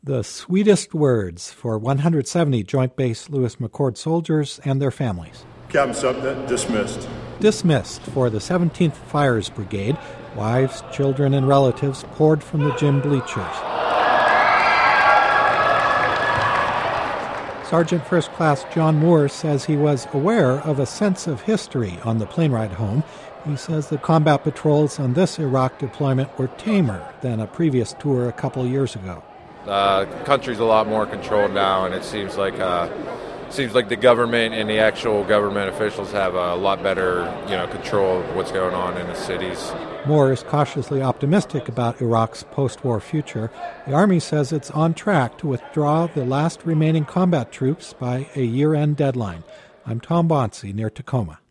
The sweetest words for 170 Joint Base Lewis McChord soldiers and their families. Captain Sumter, dismissed. Dismissed for the 17th Fires Brigade. Wives, children, and relatives poured from the gym bleachers. Sergeant First Class John Moore says he was aware of a sense of history on the plane ride home. He says the combat patrols on this Iraq deployment were tamer than a previous tour a couple years ago. The country's a lot more controlled now, and it seems like the government and the actual government officials have a lot better, control of what's going on in the cities. Moore is cautiously optimistic about Iraq's post-war future. The Army says it's on track to withdraw the last remaining combat troops by a year-end deadline. I'm Tom Bonsi near Tacoma.